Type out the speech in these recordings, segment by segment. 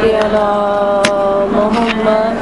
علی محمد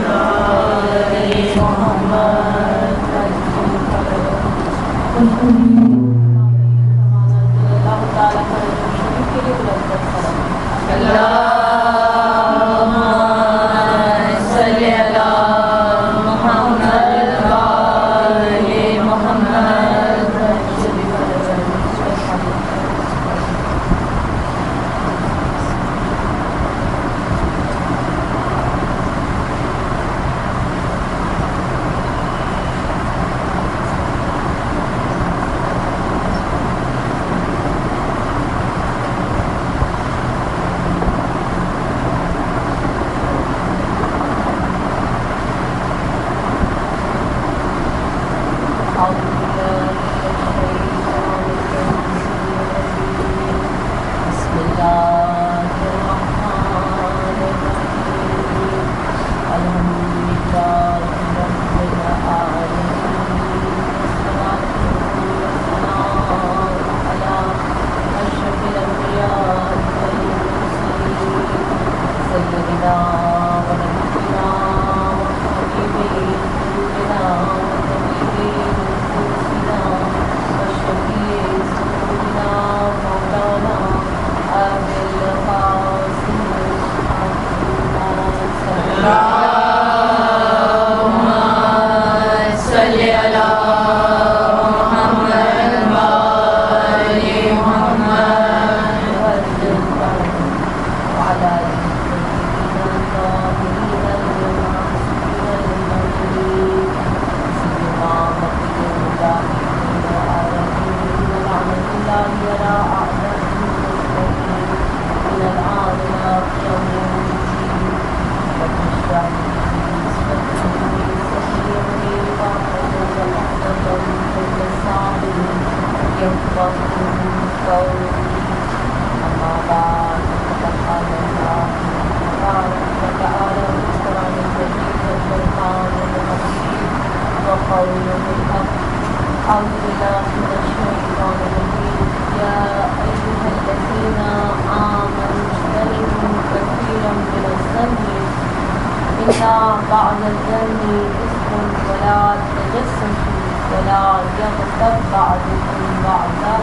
بعد الظن إثم ولا تجسسوا ولا يغتب بعضكم بعضا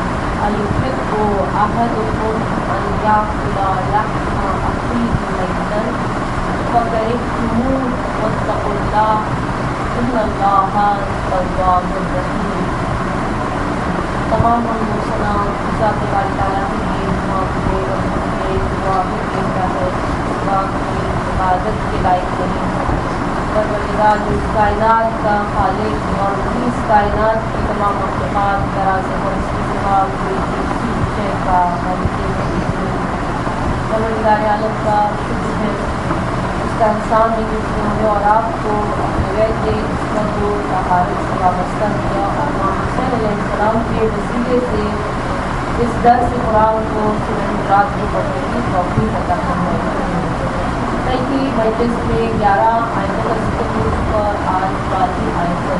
أيحب أحدكم أن يأكل لحم أخيه ميتا فكرهتموه واتقوا الله إن الله تواب رحيم. تمام سلام ذات باری تعالیٰ کی عبادت کے لائق نہیں ہے. پروردگار جو اس کائنات کا خالق اور اس کائنات کی تمام مخلوقات طرح سے اور اس کی سوا کوئی دوسری شے کا مالک نہیں. پروردگار عالم کا شکر ہے، اس کا احسان ہے کہ اس نے ہمیں اور آپ کو اپنے بیت عصمت و طہارت سے وابستہ کیا اور امام حسین علیہ السلام کے وسیلے سے اس درس قرآن کو سنن رات کو پڑھنے کی توفیق عطا فرمائے. کل کی مجلس میں 11 آیتوں کا ذکر ہو چکا اور آج 12 آیت ہے.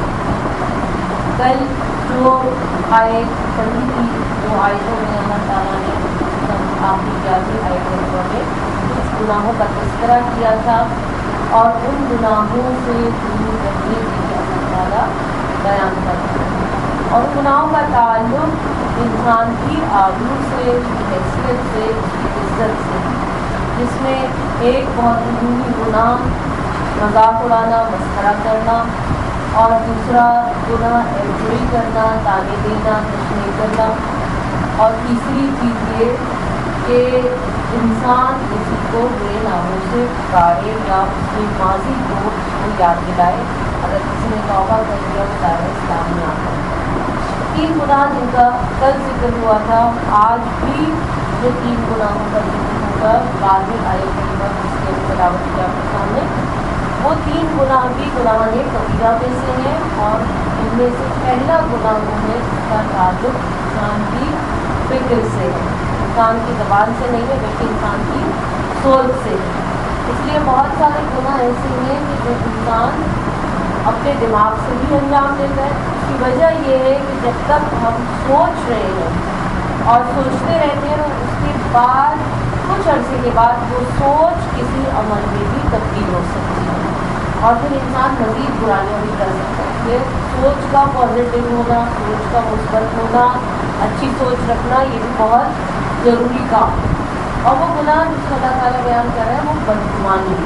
کل جو آیت پڑھی تھی وہ آیتوں میں اللہ تعالیٰ نے آخری 11 آیتوں میں کچھ گناہوں کا تذکرہ کیا تھا اور ان گناہوں سے دور رہنے کے لیے اللہ تعالیٰ بیان کرتا ہے. اور ان گناہوں کا تعلق انسان کی آبرو سے، حیثیت سے، عزت سے، جس میں ایک بہت عمومی گناہ مذاق اڑانا، مسخرہ کرنا، اور دوسرا گناہ ایبروی کرنا، تانے دینا، تشنیع کرنا، اور تیسری چیز یہ کہ انسان کسی کو برے ناموں سے پکارے یا اس کے ماضی کو یاد دلائے. اگر کسی نے توبہ کر دیا تو دائرۂ اسلام میں آتا ہے. 3 گناہ جن کا کل ذکر ہوا تھا، آج بھی جو 3 گناہوں کا ذکر ہوگا 12 آیت کریمہ جس کی تلاوت کی آپ کے سامنے، وہ 3 گناہ بھی گناہ کبیرہ میں سے ہیں. اور ان میں سے پہلا گناہ وہ ہے جس کا تعلق انسان کی فکر سے ہے، انسان کی زبان سے نہیں ہے بلکہ انسان کی سوچ سے ہے. اس لیے بہت سارے گناہ ایسے ہیں کہ جو انسان اپنے دماغ سے بھی انجام دیتا ہے. اس کی وجہ یہ ہے کہ جب تک ہم سوچ رہے ہیں اور سوچتے رہتے ہیں اس کے بعد کچھ عرصے کے بعد وہ سوچ کسی عمل میں بھی تبدیل ہو سکتی ہے اور پھر انسان مزید برائیاں بھی کر سکتا ہے. یہ سوچ کا پازیٹیو ہونا، سوچ کا مثبت ہونا، اچھی سوچ رکھنا، یہ بھی بہت ضروری کام ہے. اور وہ گناہ جس کو اللہ تعالیٰ بیان کر رہا ہے وہ بدگمانی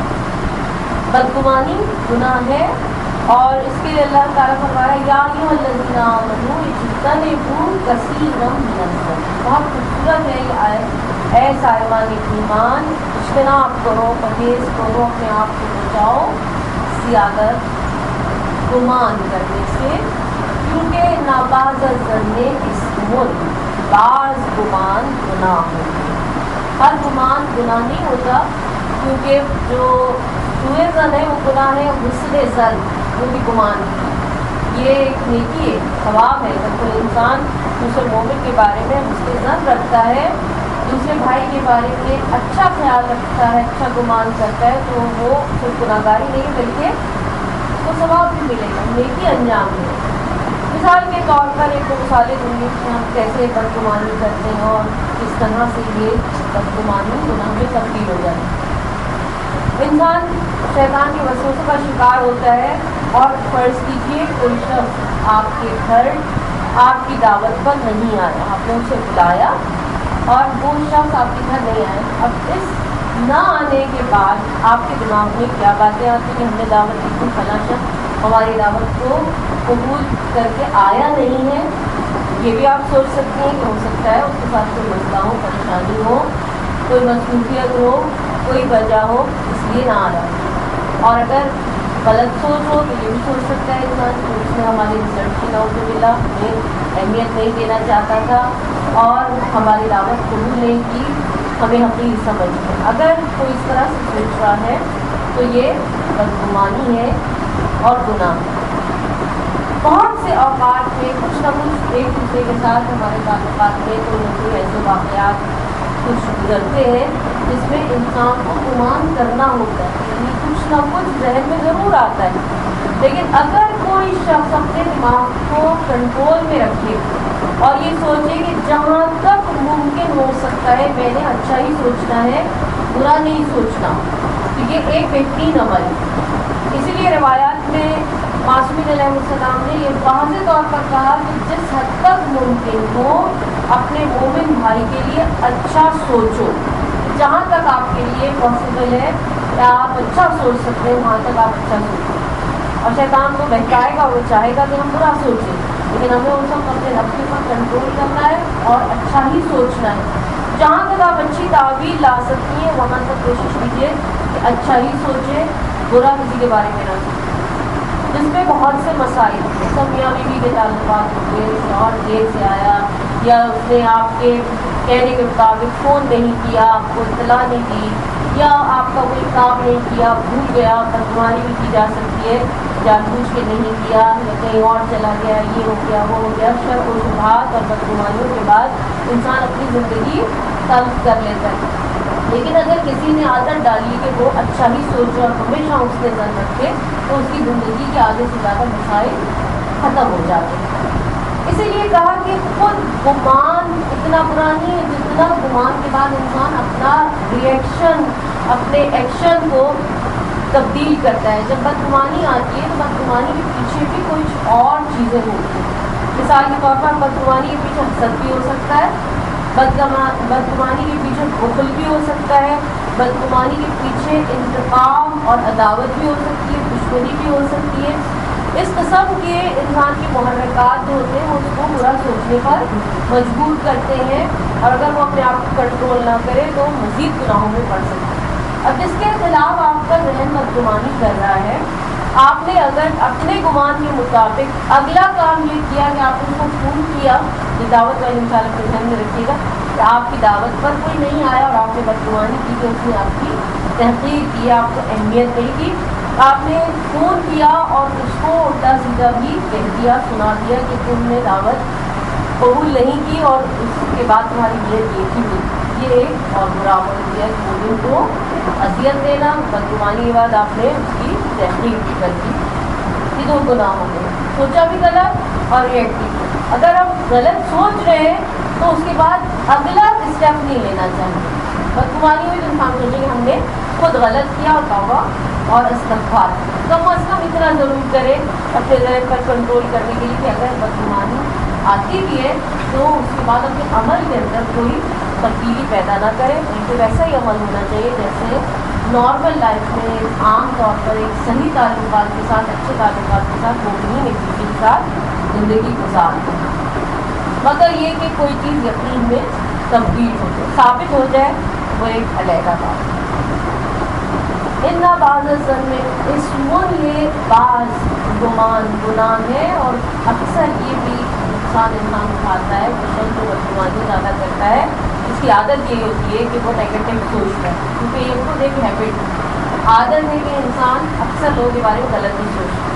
گناہ ہے. اور اس کے لیے اللہ تعالیٰ فرمایا یا ایھا الذین آمنوا اجتنبوا کثیرا من الظن. بہت خوبصورت ہے یہ آیت. اے صاحبان ایمان، اجتناب کرو، پرہیز کرو، اپنے آپ کو بچاؤ زیادت گمان کرنے سے، کیونکہ ناباز الظن اسم، بعض گمان گناہ ہوتے. ہر گمان گناہ نہیں ہوتا، کیونکہ جو سوء ظن ہے وہ گناہ ہے، حسن ظن وہ بھی گمان ہے. یہ ایک نیکی ہے، ثواب ہے. جب کوئی انسان دوسرے مومن کے بارے میں حسن ظن رکھتا ہے، دوسرے بھائی کے بارے میں اچھا خیال رکھتا ہے، اچھا گمان کرتا ہے، تو وہ صرف گناہگاری نہیں بلکہ اس کو ثواب بھی ملے گا، نیکی انجام دے. مثال کے طور پر ایک مثالیں دوں گی کہ ہم کیسے بدگمانی کرتے ہیں اور کس طرح سے یہ بدگمانی گناہ میں تبدیل ہو جاتی ہے. انسان شیطان کے وسوسے کا شکار ہوتا ہے اور فرض کیجیے کوئی شخص آپ کے گھر آپ کی دعوت پر نہیں آیا، آپ نے اسے بلایا اور وہ شخص آپ کے گھر نہیں آئے. اب اس نہ آنے کے بعد آپ کے دماغ میں کیا باتیں آتی ہیں کہ ہم نے دعوت دی تھی، فلاں شخص ہماری دعوت کو قبول کر کے آیا نہیں ہے. یہ بھی آپ سوچ سکتے ہیں کہ ہو سکتا ہے اس کے ساتھ کوئی مسئلہ ہو، پریشانی ہو، کوئی مصروفیت ہو، کوئی وجہ ہو، اس لیے نہ آ رہا. اور اگر غلط سوچ ہو تو یہ بھی سوچ سکتا ہے انسان کہ اس نے ہماری رزلٹ کی نوز باللہ ہمیں اہمیت نہیں دینا چاہتا تھا اور ہماری دعوت قبول نہیں کی، ہمیں حقیر سمجھ ہے. اگر کوئی اس طرح سے سوچ رہا ہے تو یہ بدگمانی ہے اور گناہ ہے. بہت سے اوقات میں کچھ نہ کچھ ایک دوسرے کے ساتھ ہمارے تعلقات میں کوئی نہ کوئی ایسے واقعات کچھ گزرتے ہیں جس میں انسان کو گمان کرنا ہوتا ہے، یعنی کچھ نہ کچھ ذہن میں ضرور آتا ہے. لیکن اگر کوئی شخص اپنے دماغ کو کنٹرول میں رکھے اور یہ سوچے کہ جہاں تک ممکن ہو سکتا ہے میں نے اچھا ہی سوچنا ہے، برا نہیں سوچنا، تو یہ ایک بہترین عمل ہے. اسی لیے روایات میں معصومین علیہ السلام نے یہ واضح طور پر کہا کہ جس حد تک ممکن ہو اپنے مومن بھائی کے لیے اچھا سوچو. جہاں تک آپ کے لیے پاسبل ہے کہ آپ اچھا سوچ سکتے ہیں وہاں تک آپ اچھا سوچیں. اور شیطان کو بہکائے گا، وہ چاہے گا کہ ہم برا سوچیں، لیکن ہمیں اس وقت اپنے نفس پر کنٹرول کرنا ہے اور اچھا ہی سوچنا ہے. جہاں تک آپ اچھی تعبیر لا سکتی ہیں وہاں تک کوشش کیجیے کہ اچھا ہی سوچیں، برا کسی کے بارے میں نہ سوچیں. جس میں بہت سے مسائل، سب میاں بیوی کے تعلقات ہوتے ہیں، اور دیر سے آیا یا اس نے آپ کے کہنے کے مطابق فون نہیں کیا، آپ کو اطلاع نہیں دی، یا آپ کا کوئی کام نہیں کیا، بھول گیا. بدگمانی بھی کی جا سکتی ہے، جان بوجھ کے نہیں کیا یا کہیں اور چلا گیا، یہ ہو گیا وہ ہو گیا. شک و شبہات اور بدگمانیوں کے بعد انسان اپنی زندگی تلخ کر لیتا ہے. لیکن اگر کسی نے عادت ڈالی کہ وہ اچھا ہی سوچے اور ہمیشہ اس نے ظن رکھے تو اس کی زندگی کے آدھے سے زیادہ مسائل ختم ہو جاتے ہیں. اسی لیے کہا کہ خود گمان اتنا برا نہیں ہے جتنا گمان کے بعد انسان اپنا ری ایکشن، اپنے ایکشن کو تبدیل کرتا ہے. جب بدگمانی آتی ہے تو بدگمانی کے پیچھے بھی کچھ اور چیزیں ہوتی ہیں. مثال کے طور پر بدگمانی کے پیچھے حسد بھی ہو سکتا ہے، بدگمانی کے پیچھے بخل بھی ہو سکتا ہے، بدگمانی کے پیچھے انتقام اور عداوت بھی ہو سکتی ہے، دشمنی بھی ہو سکتی ہے. اس قسم کے انسان کے محرکات جو ہوتے ہیں وہ اس کو برا سوچنے پر مجبور کرتے ہیں، اور اگر وہ اپنے آپ کو کنٹرول نہ کرے تو مزید گناہوں میں پڑ سکتے ہیں. اب جس کے خلاف آپ کا ذہن بدگمانی کر رہا ہے، آپ نے اگر اپنے گمان کے مطابق اگلا کام یہ کیا کہ آپ نے اس کو فون کیا، یہ دعوت والی مثال اپنے ذہن میں رکھیے گا کہ آپ کی دعوت پر کوئی نہیں آیا اور آپ نے بدگمانی کی کہ اس نے آپ کی تحقیر کی، آپ کو اہمیت نہیں دی. آپ نے فون کیا اور اس کو الٹا سیدھا بھی کہہ دیا، سنا دیا کہ تم نے دعوت قبول نہیں کی اور اس کے بعد تمہاری نیت یہ تھی. یہ ایک اور برا عمل کیا کہ مومن کو اذیت دینا. بدگمانی کے بعد آپ نے اس کی تحقیر بھی کر دی. یہ دو گناہ ہو گئے، سوچا بھی غلط اور ریئیکٹ بھی. اگر ہم غلط سوچ رہے ہیں تو اس کے بعد اگلا اسٹیپ نہیں لینا چاہیے. بدگمانی ہوئی تو انسان سوچے کہ ہم نے خود غلط کیا اور توبہ اور استغفار. کم از کم اتنا ضرور کرے اپنے ذہن پر کنٹرول کرنے کے لیے کہ اگر بدگمانی آتی بھی ہے تو اس کے بعد اپنے عمل کے اندر کوئی تبدیلی پیدا نہ کرے. بلکہ ویسا ہی عمل ہونا چاہیے جیسے نارمل لائف میں عام طور پر ایک صحیح تعلقات کے ساتھ, اچھے تعلقات کے ساتھ مومنین ایک دوسرے کے ساتھ زندگی گزارتے ہیں, مگر یہ کہ کوئی چیز یقین میں تبدیل ہو جائے, ثابت ہو جائے, وہ ایک علیحدہ بات. ان بعض الظن میں اسمون یہ بعض گمان گناہ ہے, اور اکثر یہ بھی نقصان انسان اٹھاتا ہے کہ شخص جو بدگمانی زیادہ کرتا ہے اس کی عادت یہ ہوتی ہے کہ وہ نیگیٹو سوچتا ہے, کیونکہ یہ خود ایک ہیبٹ عادت ہے کہ انسان اکثر لوگوں کے بارے میں غلط نہیں سوچتا.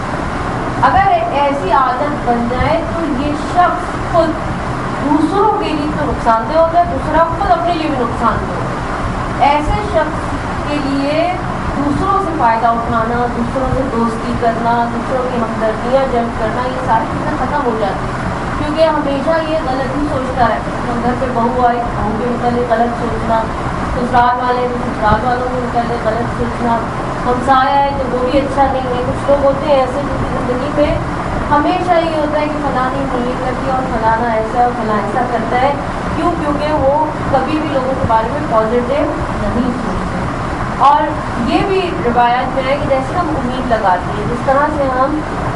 اگر ایسی عادت بن جائے تو یہ شخص خود دوسروں کے لیے تو نقصان دہ ہوتا ہے, دوسرا خود اپنے لیے بھی نقصان دہ ہوتا ہے. ایسے شخص کے لیے دوسروں سے فائدہ اٹھانا, دوسروں سے دوستی کرنا, دوسروں کی ہمدردیاں جمع کرنا, یہ ساری چیزیں ختم ہو جاتی ہیں, کیونکہ ہمیشہ یہ غلط ہی سوچتا رہتا ہے. ہم گھر پہ بہو آئے بہو کے متعلق غلط سوچنا, سسرال والے سسرال والوں کے متعلق غلط سوچنا, ہمسایہ ہے تو وہ بھی اچھا نہیں ہے. کچھ لوگ ہوتے ہیں ایسے جن کی زندگی میں ہمیشہ یہ ہوتا ہے کہ فلانی نہیں کرتی اور فلانا ایسا اور فلاں ایسا کرتا ہے. کیوں؟ کیونکہ وہ کبھی بھی لوگوں کے بارے میں پازیٹیو نہیں سوچتے. اور یہ بھی روایات میں ہے کہ جیسے ہم امید لگاتے ہیں, جس طرح سے ہم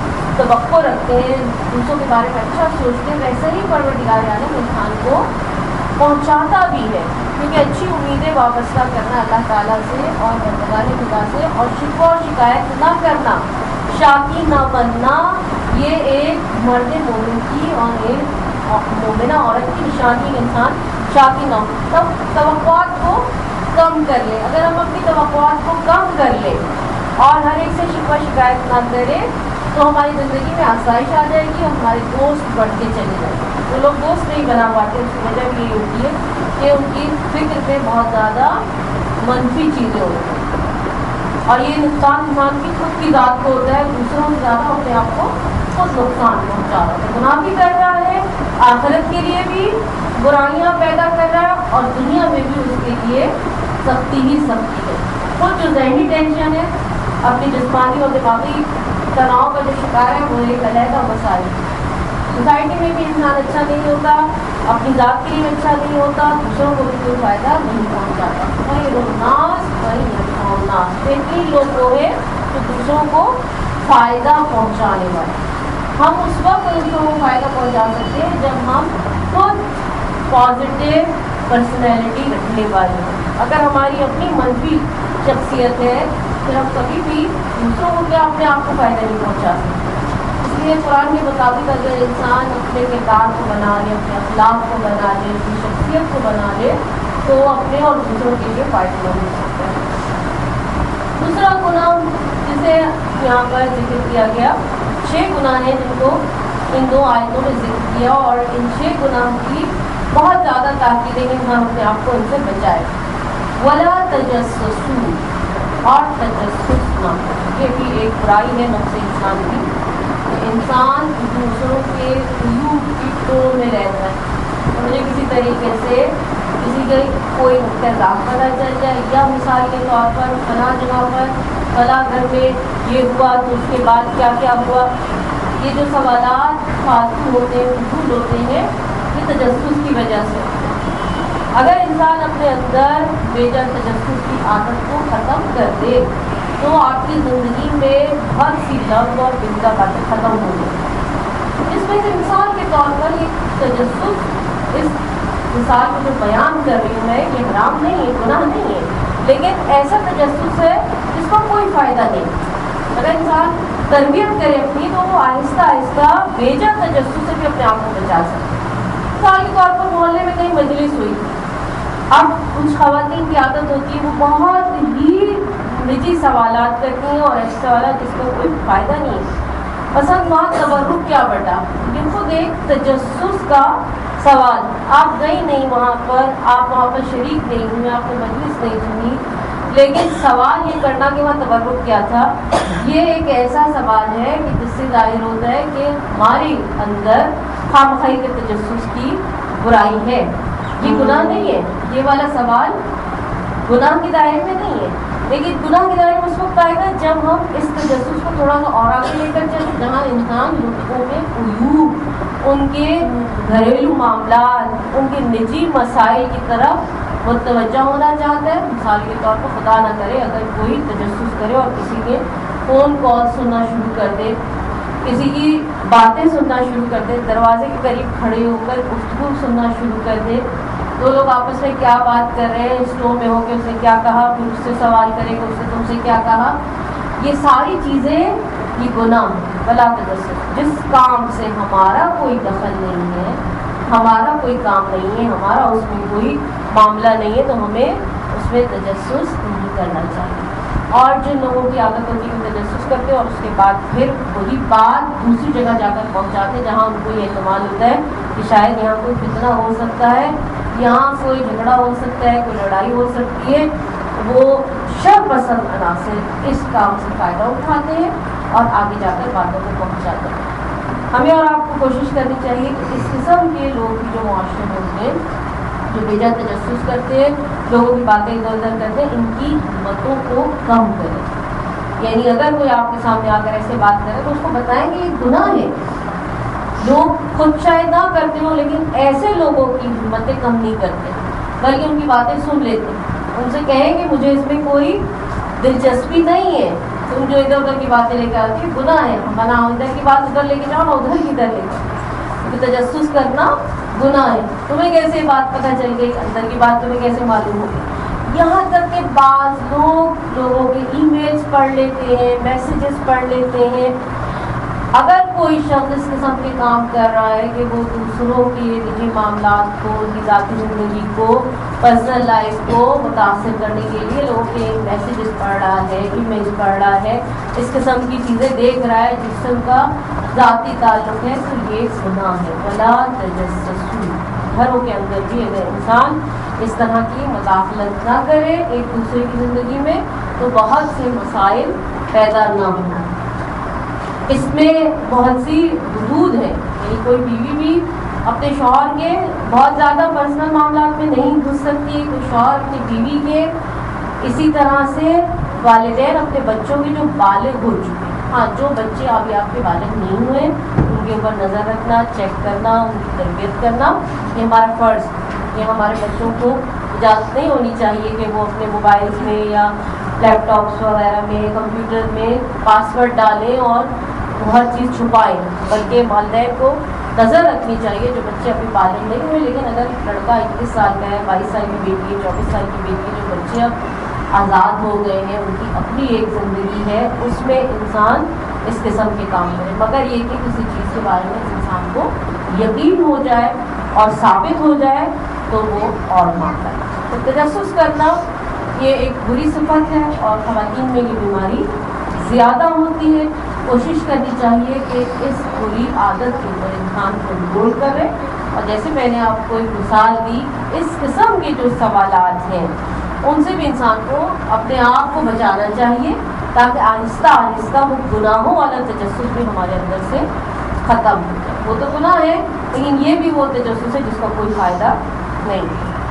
توقع رکھتے ہیں, دوسروں کے بارے میں اچھا سوچتے ہیں, ویسے ہی پروردگار عالم انسان کو پہنچاتا بھی ہے. کیونکہ اچھی امیدیں وابستہ کرنا اللہ تعالیٰ سے اور پروردگار خدا سے, اور شکوہ اور شکایت نہ کرنا, شاکی نہ بننا, یہ ایک مرد مومن کی اور ایک مومنہ عورت کی نشانی. انسان شاکی نہ ہو, تب توقعات کو کم کر لے. اگر ہم اپنی توقعات کو کم کر لیں اور ہر ایک سے شکوہ شکایت نہ کریں تو ہماری زندگی میں آسائش آ جائے گی, اور ہمارے دوست بڑھتے چلے جائیں گے. جو لوگ دوست نہیں بنا پاتے اس کی وجہ بھی یہ ہوتی ہے کہ ان کی فکر پہ بہت زیادہ منفی چیزیں ہوتی ہیں, اور یہ نقصان انسان کی خود کی ذات کو ہوتا ہے, دوسروں سے زیادہ اپنے آپ کو خود نقصان پہنچا رہا ہے. گناہ بھی کر رہا ہے, آخرت کے لیے بھی برائیاں پیدا کر رہا ہے, اور دنیا میں بھی اس کے لیے سختی ہی سختی ہے. خود جو ذہنی ٹینشن ہے, اپنی جسمانی اور دماغی تناؤ کا جو شکار ہے, وہ ایک علیحدہ مسائل ہے. سوسائٹی میں بھی انسان اچھا نہیں ہوتا, اپنی ذات کے لیے اچھا نہیں ہوتا, دوسروں کو بھی کوئی فائدہ نہیں پہنچاتا. وہی رومناس وہی رومناس, بہترین لوگ وہ ہیں جو دوسروں کو فائدہ پہنچانے والے. ہم اس وقت دوسروں کو فائدہ پہنچا سکتے ہیں جب ہم خود پازیٹیو پرسنالٹی رکھنے والے ہیں. اگر ہماری اپنی منفی شخصیت ہے پھر ہم کبھی بھی دوسروں کو کیا اپنے آپ کو فائدہ نہیں پہنچا سکتے. اس لیے قرآن کے مطابق اگر انسان اپنے کردار کو بنا لے, اپنے اخلاق کو بنا لے, اپنی شخصیت کو بنا لے تو اپنے اور دوسروں کے لیے فائدہ مند ہو سکتا ہے. دوسرا گناہ جسے یہاں پر ذکر کیا گیا, 6 گناہ ہیں جن کو ان 2 آیتوں میں ذکر کیا, اور ان 6 گناہ کی بہت زیادہ تاکید ہے کہ ہم اپنے آپ کو ان سے بچائیں. ولا تجسسوا, اور تجسس نہ, یہ بھی ایک برائی ہے نفس انسان کی. انسان دوسروں کے عیوب کی ٹول میں رہتا ہے. مجھے کسی طریقے سے کسی کا کوئی اختلاف پتہ چل جائے, یا مثال کے طور پر فلاں جگہ پر فلاں گھر میں یہ ہوا تو اس کے بعد کیا کیا ہوا, یہ جو سوالات فالتو ہوتے ہیں, فضول ہوتے ہیں, یہ تجسس کی وجہ سے. اگر انسان اپنے اندر بیجا تجسس کی عادت کو ختم کر دے تو آپ کی زندگی میں بہت سی لغو اور بندہ باتیں ختم ہو گئی. اس میں سے مثال کے طور پر یہ تجسس, اس مثال کو جو بیان کر رہی ہوں میں, یہ حرام نہیں ہے, گناہ نہیں ہے, لیکن ایسا تجسس ہے جس کا کوئی فائدہ نہیں. اگر انسان تربیت کرے اپنی تو وہ آہستہ آہستہ بیجا تجسس سے بھی اپنے آپ کو بچا سکتے. مثال کے طور پر محلے میں کہیں مجلس ہوئی, اب کچھ خواتین کی عادت ہوتی ہے وہ بہت ہی نجی سوالات کرتی ہیں, اور ایسے سوالات جس کا کوئی فائدہ نہیں ہے. پسند وہاں تبرک کیا بٹا, یہ خود ایک تجسس کا سوال. آپ گئی نہیں وہاں پر, آپ وہاں پر شریک نہیں ہوئی, آپ نے مجلس نہیں سنی, لیکن سوال یہ کرنا کہ وہاں تبرک کیا تھا, یہ ایک ایسا سوال ہے کہ جس سے ظاہر ہوتا ہے کہ ہمارے اندر خامخواہی کے تجسس کی برائی ہے. یہ گناہ نہیں ہے, یہ والا سوال گناہ کے دائرے میں نہیں ہے. لیکن گناہ کے دائرے میں اس وقت آئے گا جب ہم اس تجسس کو تھوڑا سا اور آگے لے کر چلیں, جہاں انسان لطفوں میں عیوب, ان کے گھریلو معاملات, ان کے نجی مسائل کی طرف متوجہ ہونا چاہتا ہے. مثال کے طور پر خدا نہ کرے اگر کوئی تجسس کرے اور کسی کے فون کال سننا شروع کر دے, کسی کی باتیں سننا شروع کر دے, دروازے کے قریب کھڑے ہو کر گفتگو سننا شروع کر دے, دو لوگ آپس میں کیا بات کر رہے ہیں, اسٹور میں ہو کے اس نے کیا کہا, پھر اس سے سوال کرے کہ اس نے تم سے کیا کہا. یہ ساری چیزیں یہ گناہ ہے بلا تجسس. جس کام سے ہمارا کوئی دخل نہیں ہے, ہمارا کوئی کام نہیں ہے, ہمارا اس میں کوئی معاملہ نہیں ہے, تو ہمیں اس میں تجسس نہیں کرنا چاہیے. اور جن لوگوں کی عادت ہوتی ہے تجسس کرتے اور اس کے بعد پھر وہی بات دوسری جگہ جا کر پہنچاتے جہاں ان کو یہ احتمال ہوتا ہے کہ شاید یہاں کوئی فتنہ ہو سکتا ہے, یہاں کوئی جھگڑا ہو سکتا ہے, کوئی لڑائی ہو سکتی ہے, وہ شر پسند عناصر اس کام سے فائدہ اٹھاتے ہیں اور آگے جا کر باتوں کو پہنچاتے ہیں. ہمیں اور آپ کو کوشش کرنی چاہیے کہ اس قسم کے لوگ بھی جو معاشرے میں ہوتے ہیں, جو بے جا تجسس کرتے ہیں, لوگوں کی باتیں ادھر ادھر کرتے ہیں, ان کی ہمتوں کو کم کریں. یعنی اگر کوئی آپ کے سامنے آ کر ایسے بات کرے تو اس کو بتائیں کہ یہ گناہ ہے. لوگ خود شاید نہ کرتے ہوں لیکن ایسے لوگوں کی ہمتیں کم نہیں کرتے, بلکہ ان کی باتیں سن لیتے ہیں. ان سے کہیں کہ مجھے اس میں کوئی دلچسپی نہیں ہے, تم جو ادھر ادھر کی باتیں لے کے آتی گناہ ہے, بنا ادھر کی بات ادھر لے کے جاؤ نا ادھر کی ادھر لے کے, تجسس کرنا گناہ ہے. تمہیں کیسے بات پتہ چل گئی, اندر کی بات تمہیں کیسے معلوم ہو گئی. یہاں تک کہ بعض لوگوں کے ای میلز پڑھ لیتے ہیں, میسیجز پڑھ لیتے ہیں. اگر کوئی شخص اس قسم کے کام کر رہا ہے کہ وہ دوسروں کی نجی معاملات کو, ان کی ذاتی زندگی کو, پرسنل لائف کو متاثر کرنے کے لیے لوگوں کے میسیجز پڑھ رہا ہے, ای میلز پڑھ رہا ہے, اس قسم کی چیزیں دیکھ رہا ہے جس سے ان کا ذاتی تعلق ہے, تو یہ گناہ ہے. ولا تجسسوا. گھروں کے اندر بھی اگر انسان اس طرح کی مداخلت نہ کرے ایک دوسرے کی زندگی میں تو بہت سے مسائل پیدا نہ ہوں. اس میں بہت سی حدود ہیں, یعنی کوئی بیوی بھی اپنے شوہر کے بہت زیادہ پرسنل معاملات میں نہیں گھس سکتی, کوئی شوہر اپنی بیوی کے, اسی طرح سے والدین اپنے بچوں کے جو بالغ ہو چکے ہیں. ہاں, جو بچے ابھی آپ کے بالغ نہیں ہوئے ان کے اوپر نظر رکھنا, چیک کرنا, ان کی تربیت کرنا یہ ہمارا فرض. یہ ہمارے بچوں کو اجازت نہیں ہونی چاہیے کہ وہ اپنے موبائلز میں یا لیپ ٹاپس وغیرہ میں, کمپیوٹر میں پاس ورڈ ڈالیں اور ہر چیز چھپائیں, بلکہ والدین کو نظر رکھنی چاہیے جو بچے ابھی بالغ نہیں ہوئے. لیکن اگر لڑکا 21 سال کا ہے, 22 سال کی بیٹی ہے, 24 سال کی بیٹی ہے, جو بچے اب آزاد ہو گئے ہیں, ان کی اپنی ایک زندگی ہے, اس میں انسان اس قسم کے کام کرے, مگر یہ کہ کسی چیز کے بارے میں انسان کو یقین ہو جائے اور ثابت ہو جائے تو وہ اور معاملہ ہے. تو تجسس کرنا یہ ایک بری صفت ہے اور خواتین میں یہ بیماری زیادہ ہوتی ہے. کوشش کرنی چاہیے کہ اس بری عادت کے اوپر انسان کنٹرول کرے. اور جیسے میں نے آپ کو ایک مثال دی, اس قسم کے جو سوالات ہیں ان سے بھی انسان کو اپنے آپ کو بچانا چاہیے تاکہ آہستہ آہستہ وہ گناہوں والا تجسس بھی ہمارے اندر سے ختم ہو جائے. وہ تو گناہ ہے لیکن یہ بھی وہ تجسس ہے جس کا کوئی فائدہ نہیں.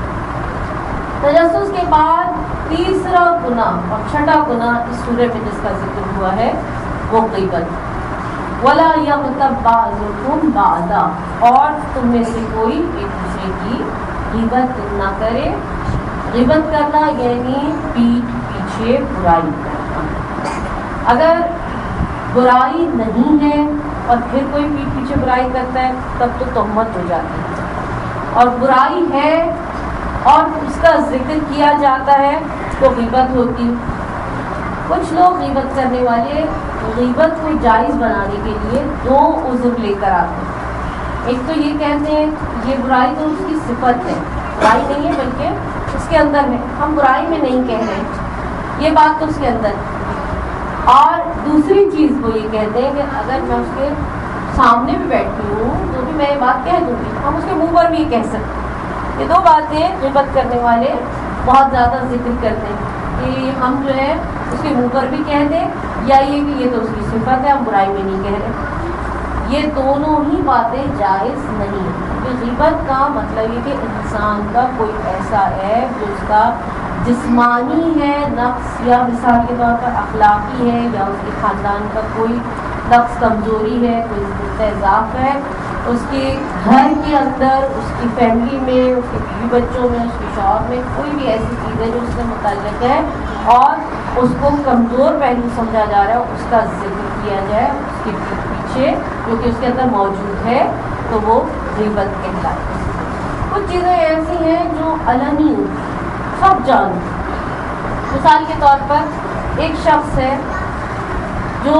تجسس کے بعد تیسرا گناہ اور چھٹا گناہ اس سورہ میں جس کا ذکر ہوا ہے وہ غیبت. ولا یغتب بعضکم بعضا. اور تم میں سے کوئی ایک دوسرے کی غیبت نہ کرے. غیبت کرنا یعنی پیٹھ پیچھے برائی کرنا. اگر برائی نہیں ہے اور پھر کوئی پیٹھ پیچھے برائی کرتا ہے تب تو تہمت ہو جاتی ہے, اور برائی ہے اور اس کا ذکر کیا جاتا ہے تو غیبت ہوتی. کچھ لوگ غیبت کرنے والے غیبت کو جائز بنانے کے لیے دو عذر لے کر آتے ہیں. ایک تو یہ کہتے ہیں یہ برائی تو اس کی صفت ہے, برائی نہیں ہے بلکہ اس کے اندر ہے, ہم برائی میں نہیں کہہ رہے, یہ بات تو اس کے اندر ہے. اور دوسری چیز وہ یہ کہتے ہیں کہ اگر میں اس کے سامنے بھی بیٹھی ہوں تو بھی میں یہ بات کہہ دوں گی, ہم اس کے منہ پر بھی یہ کہہ سکتے ہیں. یہ دو باتیں غیبت کرنے والے بہت زیادہ ذکر کرتے ہیں کہ ہم جو ہے اس کے منہ پر بھی کہہ دیں, یا یہ کہ یہ تو اس کی صفت ہے, ہم برائی میں نہیں کہہ رہے. یہ دونوں ہی باتیں جائز نہیں ہیں. غیبت کا مطلب یہ کہ انسان کا کوئی ایسا عیب جو اس کا جسمانی ہے نقص یا مثال کے طور پر اخلاقی ہے یا اس کے خاندان کا کوئی نقص کمزوری ہے، کوئی ضعف ہے، اس کے گھر کے اندر، اس کی فیملی میں، اس کے بیوی بچوں میں، اس کے شوہر میں کوئی بھی ایسی چیز ہے جو اس سے متعلق ہے اور اس کو کمزور پہلو سمجھا جا رہا ہے، اس کا ذکر کیا جائے اس کے پیچھے جو کہ اس کے اندر موجود ہے، تو وہ غیبت کہلاتی ہے۔ کچھ چیزیں ایسی ہیں جو علنی سب جانتے، مثال کے طور پر ایک شخص ہے جو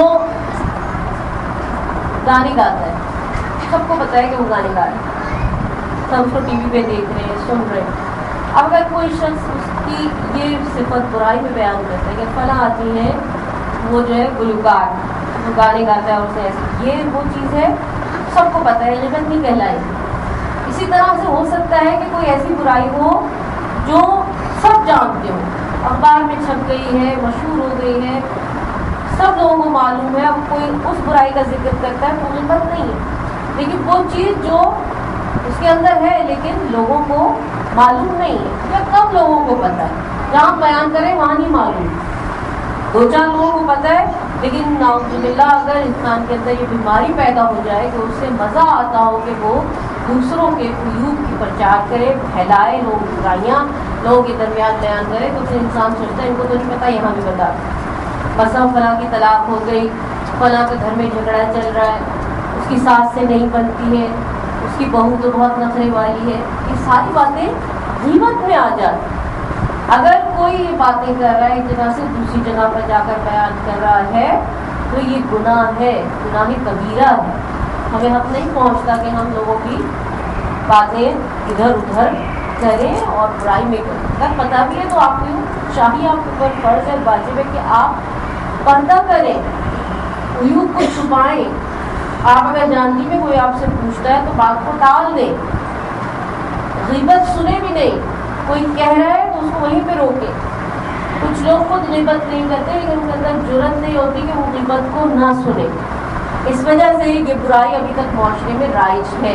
گانے گاتا ہے، سب کو پتہ ہے کہ وہ گانے گا رہے ہیں، سب اس کو ٹی وی پہ دیکھ رہے ہیں، سن رہے ہیں۔ اب اگر کوئی شخص اس کی یہ صفت برائی میں بیان کرتا ہے کہ فلاں آدمی ہے وہ جو ہے گلوکار، وہ گانے گاتا ہے، اور اسے ایسے، یہ وہ چیز ہے سب کو پتہ ہے، غیبت نہیں کہلائے گی۔ اسی طرح سے ہو سکتا ہے کہ کوئی ایسی برائی ہو جو سب جانتے ہو، اخبار میں چھپ گئی ہے، مشہور ہو گئی ہے، سب لوگوں کو معلوم ہے، اب کوئی اس برائی کا ذکر کرتا ہے تو غیبت نہیں ہے، لیکن وہ چیز جو اس کے اندر ہے لیکن لوگوں کو معلوم نہیں ہے یا کم لوگوں کو پتہ ہے، جہاں بیان کریں وہاں نہیں معلوم، دو چار لوگوں کو پتہ ہے، لیکن نعوذ باللہ اگر انسان کے اندر یہ بیماری پیدا ہو جائے کہ اسے مزہ آتا ہو کہ وہ دوسروں کے عیوب کی پرچار کرے، پھیلائے، لوگ برائیاں لوگوں کے درمیان بیان کرے، تو پھر انسان سوچتا ہے ان کو تو نہیں پتا، یہاں بھی بتا، مثلا فلاں کی طلاق ہو گئی، فلاں کے گھر میں جھگڑا چل رہا ہے، اس کی ساس سے نہیں بنتی ہے، اس کی بہو تو بہت نخرے والی ہے، یہ ساری باتیں غیبت میں آ جاتی۔ اگر کوئی یہ باتیں کر رہا ہے ایک جگہ سے دوسری جگہ پر جا کر بیان کر رہا ہے تو یہ گناہ ہے، گناہ کبیرہ ہے، ہمیں حق نہیں پہنچتا کہ ہم لوگوں کی باتیں ادھر ادھر کریں اور برائی میں کریں۔ اگر پتہ بھی ہے تو آپ کو چاہیے، آپ کے اوپر فرض ہے، واجب ہے کہ آپ پردہ کریں، عیوب کو چھپائیں۔ آپ اگر جانتی میں کوئی آپ سے پوچھتا ہے تو بات کو ٹال دیں، غیبت سنے بھی نہیں، کوئی کہہ رہا ہے تو اس کو وہیں پہ روکے۔ کچھ لوگ خود غیبت نہیں کرتے لیکن ان کے اندر جرأت نہیں ہوتی کہ وہ غیبت کو نہ سنے، اس وجہ سے یہ برائی ابھی تک معاشرے میں رائج ہے۔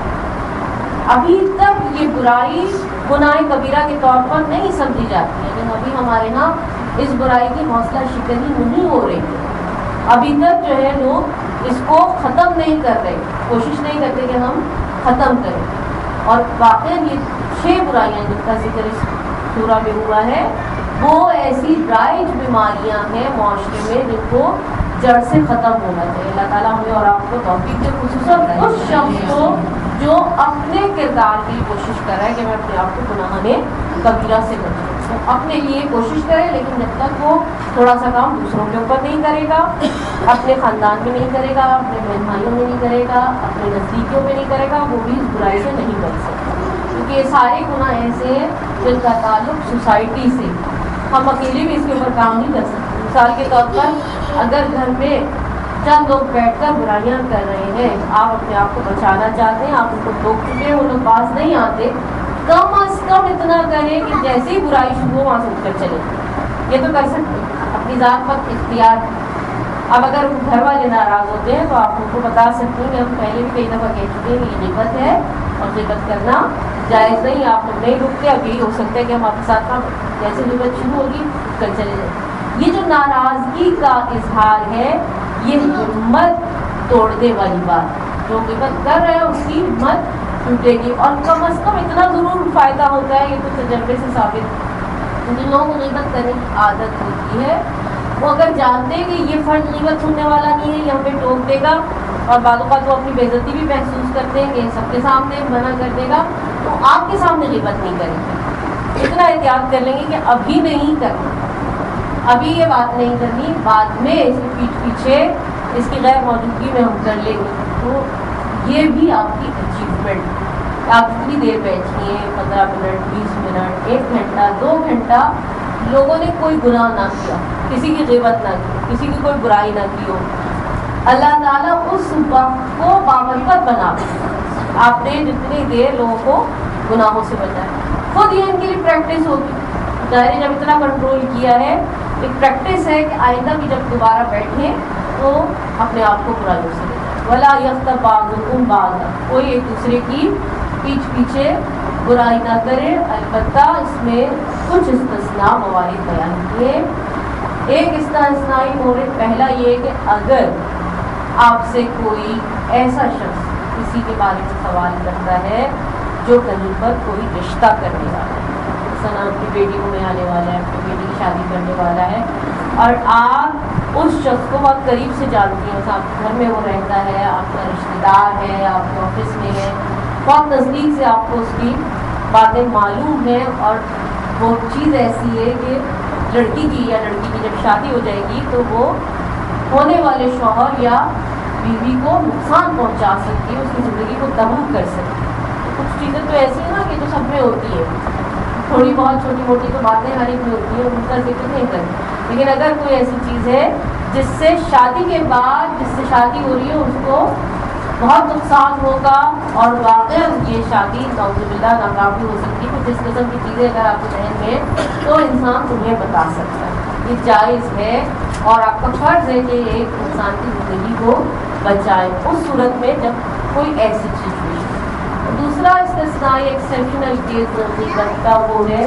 ابھی تک یہ برائی گناہ کبیرہ کے طور پر نہیں سمجھی جاتی، لیکن ابھی ہمارے ہاں اس برائی کی حوصلہ شکنی نہیں ہو رہی ہے، ابھی تک جو ہے لوگ اس کو ختم نہیں کر رہے، کوشش نہیں کرتے کہ ہم ختم کریں۔ اور واقعی یہ 6 برائیاں جن کا ذکر اس سورہ میں ہوا ہے وہ ایسی رائج بیماریاں ہیں معاشرے میں جن کو جڑ سے ختم ہونا چاہیے۔ اللہ تعالیٰ ہمیں اور آپ کو توفیق دے، خصوصاً اس شخص کو جو اپنے کردار کی کوشش کر رہا ہے کہ میں اپنے آپ کو گناہ کبیرہ سے بچاؤں، تو اپنے لیے کوشش کرے، لیکن جب تک وہ تھوڑا سا کام دوسروں کے اوپر نہیں کرے گا، اپنے خاندان میں نہیں کرے گا، اپنے بہن بھائیوں میں نہیں کرے گا، اپنے نزدیکیوں میں نہیں کرے گا، وہ بھی اس برائی سے نہیں بچ سکتا، کیونکہ یہ سارے گناہ ایسے ہیں جن کا تعلق سوسائٹی سے، ہم اکیلے بھی اس کے اوپر کام نہیں کر سکتے۔ مثال کے طور پر اگر گھر میں چند لوگ بیٹھ کر برائیاں کر رہے ہیں، آپ اپنے آپ کو بچانا چاہتے ہیں، آپ ان کو ٹوک چکے ہیں، وہ لوگ پاس نہیں آتے، کم از کم اتنا کریں کہ جیسے ہی برائی شروع ہو وہاں سے اٹھ کر چلے، یہ تو کر سکتے ہیں، اپنی ذات پر اختیار۔ اب اگر گھر والے ناراض ہوتے ہیں تو آپ ان کو بتا سکتے ہیں کہ ہم پہلے بھی کئی دفعہ کہہ چکے ہیں یہ غیبت ہے اور غیبت کرنا جائز نہیں، آپ لوگ نہیں رکتے، اب یہی ہو سکتا ہے کہ ہم آپ کے ساتھ جیسے غیبت شروع ہوگی کل چلے جائیں۔ یہ جو ناراضگی کا اظہار ہے یہ ہمت توڑنے والی بات، جو غیبت کر رہے ہیں اس کی ہمت ٹوٹے گی، اور کم از کم اتنا ضرور فائدہ ہوتا ہے، یہ تو تجربے سے ثابت ہے، جن لوگوں کو غیبت کرنے کی عادت ہوتی ہے وہ اگر جانتے ہیں کہ یہ فرد غیبت سننے والا نہیں ہے، یہاں پہ ٹوک دے گا، اور بعض اوقات وہ اپنی بے عزتی بھی محسوس کرتے ہیں کہ سب کے سامنے منع کر دے گا، تو آپ کے سامنے غیبت نہیں کریں گے، اتنا احتیاط کر لیں گے کہ ابھی نہیں کرنا، ابھی یہ بات نہیں کرنی، بعد میں اس کے پیچھے اس کی غیر موجودگی میں ہم کر لیں گے۔ تو یہ بھی آپ کی اچیومنٹ، آپ کتنی دیر بیٹھی ہیں، 15 منٹ، 20 منٹ، 1 گھنٹہ، 2 گھنٹہ، لوگوں نے کوئی گناہ نہ کیا، کسی کی غیبت نہ کی، کسی کی کوئی برائی نہ کی ہو، اللہ تعالیٰ اس وقت کو بابرکت بنا دے، آپ نے جتنی دیر لوگوں کو گناہوں سے بچایا، خود یہ ان کے لیے پریکٹس ہوگی، ظاہر جب اتنا کنٹرول کیا ہے، ایک پریکٹس ہے کہ آئندہ بھی جب دوبارہ بیٹھیں تو اپنے آپ کو برائیوں سے بچائیں۔ وَلَا يَغْتَبْ بَعْضُكُمْ بَعْضًا، کوئی ایک دوسرے کی پیچھے برائی نہ کرے، البتہ اس میں کچھ استثناء موارد بیان کیے. ایک استثنائی مورد پہلا یہ کہ اگر آپ سے کوئی ایسا شخص کسی کے بارے میں سوال کرتا ہے جو کہیں پر کوئی رشتہ کرنے والا ہے، مثلا آپ کی بیٹی کو میں آنے والا ہے، آپ کی بیٹی کی شادی کرنے والا ہے، اور آپ اس شخص کو بہت قریب سے جانتی ہیں، آپ کے گھر میں وہ رہتا ہے، آپ کا رشتہ دار ہے، آپ کے آفس میں ہے، بہت نزدیک سے آپ کو اس کی باتیں معلوم ہیں، اور وہ چیز ایسی ہے کہ لڑکی کی یا لڑکی کی جب شادی ہو جائے گی تو وہ ہونے والے شوہر یا بیوی کو نقصان پہنچا سکتی ہے، اس کی زندگی کو تباہ کر سکتی ہے. کچھ چیزیں تو ایسی ہیں نا کہ جو سب میں ہوتی ہے، تھوڑی بہت چھوٹی موٹی تو باتیں ہر ایک میں ہوتی ہیں، ان کا ذکر نہیں کرتی. لیکن اگر کوئی ایسی چیز ہے جس سے شادی کے بعد جس سے شادی ہو رہی ہے اس کو بہت نقصان ہوگا اور واقعا یہ شادی نعوذ باللہ ناکافی ہو سکتی ہے، جس قسم کی چیزیں اگر آپ کے ذہن میں تو انسان تمہیں بتا سکتا ہے. یہ جائز ہے اور آپ کا فرض ہے کہ ایک انسان کی زندگی کو بچائے اس صورت میں جب کوئی ایسی چیز ہوئی. دوسرا استثنائی ایکسیپشنل کیس غیبت کا وہ ہے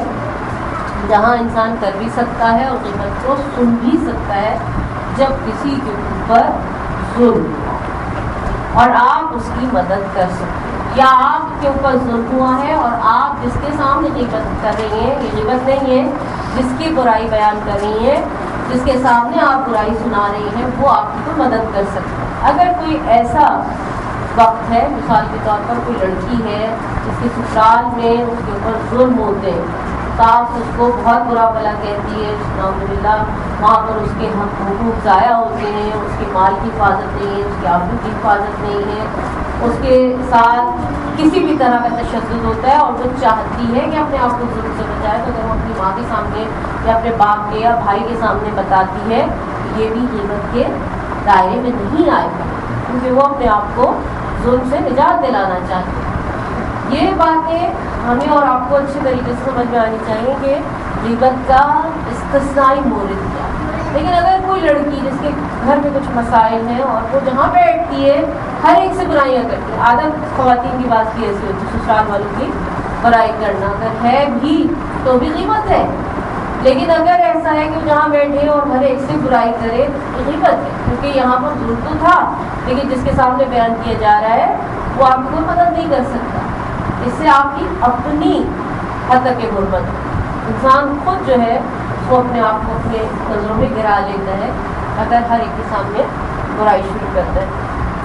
جہاں انسان کر بھی سکتا ہے اور غیبت کو سن بھی سکتا ہے جب کسی کے اوپر ظلم ہوا اور آپ اس کی مدد کر سکتے ہیں، یا آپ کے اوپر ظلم ہوا ہے اور آپ جس کے سامنے غیبت کر رہی ہیں، یہ غیبت نہیں ہے، جس کی برائی بیان کر رہی ہیں، جس کے سامنے آپ برائی سنا رہی ہیں، وہ آپ کی تو مدد کر سکتے ہیں. اگر کوئی ایسا وقت ہے، مثال کے طور پر کوئی لڑکی ہے جس کے سسرال میں اس کے اوپر ظلم ہوتے ہیں، ساس اس کو بہت برا بھلا کہتی ہے، نعوذ باللہ وہاں پر اس کے حقوق ضائع ہوتے ہیں، اس کے مال کی حفاظت نہیں ہے، اس کے آبرو کی حفاظت نہیں ہے، اس کے ساتھ کسی بھی طرح کا تشدد ہوتا ہے اور وہ چاہتی ہے کہ اپنے آپ کو ظلم سے بچائے، تو اگر وہ اپنی ماں کے سامنے یا اپنے باپ کے یا بھائی کے سامنے بتاتی ہے یہ بھی غیبت کے دائرے میں نہیں آئے گا، کیونکہ وہ اپنے آپ کو ظلم سے نجات دلانا چاہتے ہیں. یہ باتیں ہمیں اور آپ کو اچھے طریقے سے سمجھ میں آنی چاہیے کہ غیبت کا استثنائی مورد کیا ہے. لیکن اگر کوئی لڑکی جس کے گھر میں کچھ مسائل ہیں اور وہ جہاں بیٹھتی ہے ہر ایک سے برائیاں کرتی ہے، عادت خواتین کی بات کی ایسی ہوتی ہے سسرال والوں کی برائی کرنا، اگر ہے بھی تو بھی غیبت ہے. لیکن اگر ایسا ہے کہ جہاں بیٹھے اور ہر ایک سے برائی کرے تو غیبت ہے، کیونکہ یہاں پر ظلم تو تھا لیکن جس کے سامنے بیان کیا جا رہا ہے وہ آپ کو مدد نہیں کر سکتا. اس سے آپ کی اپنی حد تک غربت ہے. انسان خود جو ہے وہ اپنے آپ کو اپنے نظروں میں گرا لیتا ہے اگر ہر ایک کے سامنے برائی شروع کرتا ہے.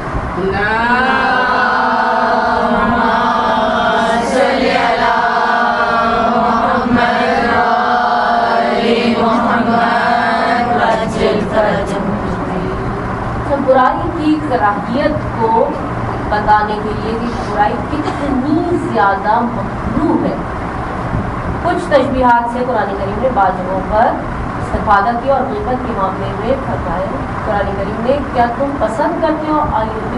برائی کی کراہیت کو بتانے کے لیے کہ برائی کتنی زیادہ مکروہ ہے، کچھ تشبیہات سے قرآن کریم نے بعض جگہوں پر استفادہ کیا اور غیبت کے معاملے میں فرمایا قرآن کریم نے، کیا تم پسند کرتے ہو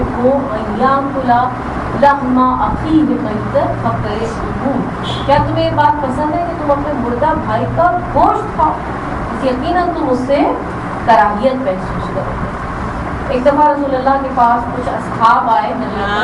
لحم اخیہ میتا فکرہتموہ، کیا تمہیں یہ بات پسند ہے کہ تم اپنے مردہ بھائی کا گوشت کھاؤ؟ یقیناً تم اس سے کراہیت محسوس کرو. ایک دفعہ رسول اللہ کے پاس کچھ اصحاب آئے،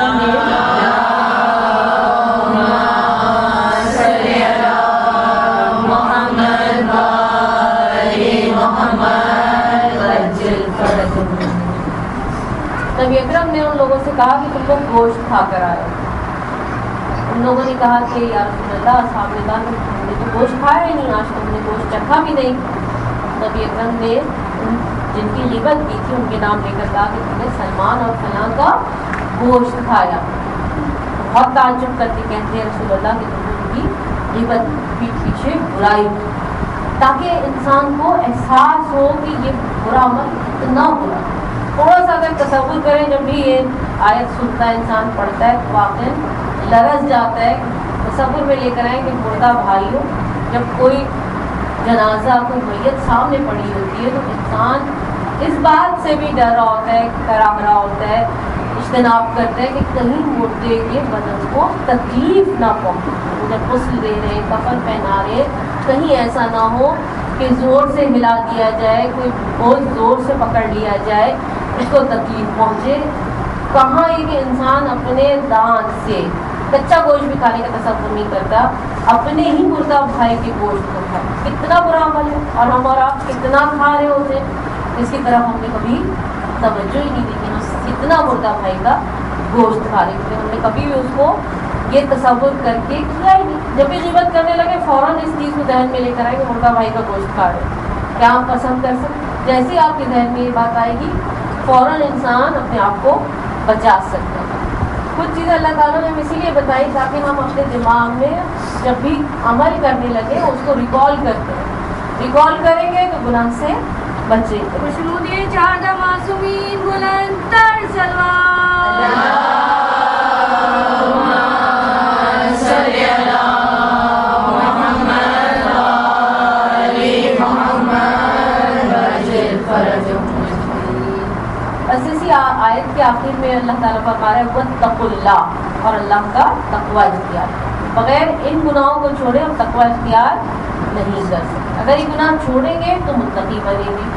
نبی اکرم نے ان لوگوں سے کہا کہ تم لوگ گوشت کھا کر آئے. ان لوگوں نے کہا کہ یا رسول اللہ، اصحاب نے کہا کہ ہم نے تو گوشت کھایا ہی نہیں، آج تک ہم نے گوشت چکھا بھی نہیں. نبی اکرم نے جن کی غیبت کی تھی ان کے نام لے کر کہا کہ تم نے سلمان اور فلاں کا گوشت کھایا. بہت تعجب کرتے کہتے ہیں رسول اللہ کہ تم نے ان کی غیبت پیٹھ پیچھے برائی کی، تاکہ انسان کو احساس ہو کہ یہ برا عمل اتنا برا. تھوڑا سا اگر تصور کریں، جب بھی یہ آیت سنتا ہے انسان پڑھتا ہے تو واقعاً لرز جاتا ہے. تصور میں لے کر آئیں کہ مردہ بھائی ہو، جب کوئی جنازہ کوئی میت سامنے پڑی ہوتی ہے تو انسان اس بات سے بھی ڈر رہا ہوتا ہے، ڈراہ رہا ہوتا ہے، اجتناب کرتا ہے کہ کہیں مردے کے بدن کو تکلیف نہ پہنچے. جب غسل دے رہے، کفن پہنا رہے، کہیں ایسا نہ ہو کہ زور سے ہلا دیا جائے، کوئی بہت زور سے پکڑ لیا جائے، اس کو تکلیف پہنچے. کہاں یہ کہ انسان اپنے دانت سے کچا گوشت بھی کھانے کا تصور نہیں کرتا، اپنے ہی مردہ بھائی کے گوشت کو کھائے، کتنا برا عمل ہے، اور ہم اور آپ کتنا کھا رہے ہوتے ہیں، اس کی طرف ہم نے کبھی توجہ ہی نہیں دی کہ ہم کتنا مردہ بھائی کا گوشت کھا رہے تھے، ہم نے کبھی بھی اس کو یہ تصور کر کے کیا ہی نہیں۔ جب بھی غیبت کرنے لگے فوراً اس چیز کو ذہن میں لے کر آئے کہ مردہ بھائی کا گوشت کھا رہے ہیں، کیا ہم پسند کر سکتے؟ جیسے ہی آپ کے ذہن میں یہ بات آئے گی فوراً انسان اپنے آپ کو بچا سکتا ہے۔ کچھ چیزیں اللہ تعالیٰ نے ہم اسی لیے بتائی تاکہ ہم اپنے دماغ میں جب بھی عمل کرنے لگے اس کو ریکال کرتے ہیں، ریکال کریں گے تو گناہ سے بچیں گے۔ خوشبو دیے چار معصومین بلند تر سلوات بس اسی آیت کے آخر میں اللہ تعالیٰ فرما رہا ہے واتقوا اللہ، اور اللہ کا تقوی اختیار، بغیر ان گناہوں کو چھوڑے ہم تقوی اختیار نہیں کر سکتے۔ اگر یہ گناہ چھوڑیں گے تو متقی بنیں گے،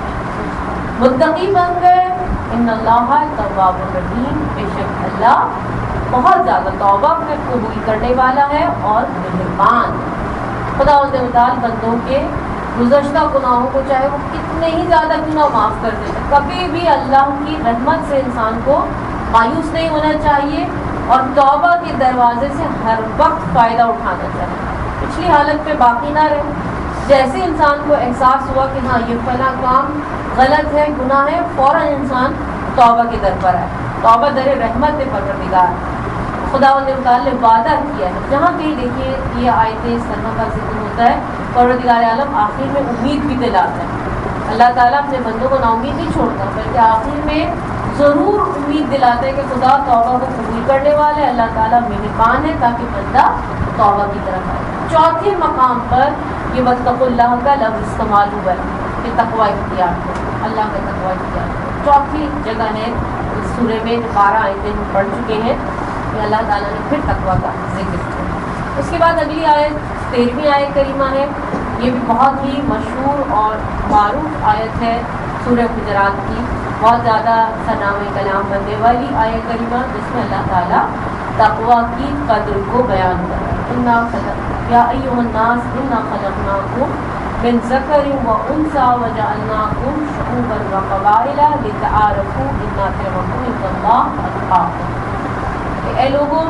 متقی بن گئے ان اللہ تواب الرحیم، بے شک اللہ بہت زیادہ توبہ کو قبول کرنے والا ہے اور مہربان۔ خدا متعال بندوں کے گزشتہ گناہوں کو چاہے وہ کتنے ہی زیادہ کیوں نہ معاف کر دیتے، کبھی بھی اللہ کی رحمت سے انسان کو مایوس نہیں ہونا چاہیے اور توبہ کے دروازے سے ہر وقت فائدہ اٹھانا چاہیے، پچھلی حالت پہ باقی نہ رہے۔ جیسے انسان کو احساس ہوا کہ ہاں یہ فلاں کام غلط ہے، گناہ ہے، فوراً انسان توبہ کے در پر آئے، توبہ در رحمت پروردگار۔ خدا نے وعدہ کیا ہے، جہاں بھی دیکھیے یہ آیتیں اس طرح کا ذکر ہوتا ہے، پروردگار عالم آخر میں امید بھی دلاتا ہے۔ اللہ تعالیٰ اپنے بندوں کو نا امید نہیں چھوڑتا، بلکہ آخر میں ضرور امید دلاتا ہے کہ خدا توبہ کو قبول کرنے والے، اللہ تعالیٰ مہربان ہے تاکہ بندہ توبہ کی طرف آئے۔ چوتھے مقام پر یہ واتقوا اللہ کا لفظ استعمال ہوا ہے کہ تقوی اختیار کرو، اللہ کا تقوی اختیار کرو۔ چوتھی جگہ ہے اس سورے میں 12 آیتیں ہم پڑھ چکے ہیں کہ اللہ تعالیٰ نے پھر تقوی کا ذکر کیا۔ اس کے بعد اگلی آیت 13ویں آیت کریمہ ہے، یہ بھی بہت ہی مشہور اور معروف آیت ہے سورہ حجرات کی، بہت زیادہ سنام کلام بننے والی آیت کریمہ، جس میں اللہ تعالیٰ تقوی کی قدر کو بیان کرتا ہے۔ یا ایھا الناس انا خلقناکم من ذکر و انثی وجعلناکم شعوبا وقبائل لتعارفوا ان اکرمکم عند اللہ اتقاکم۔ اے لوگوں،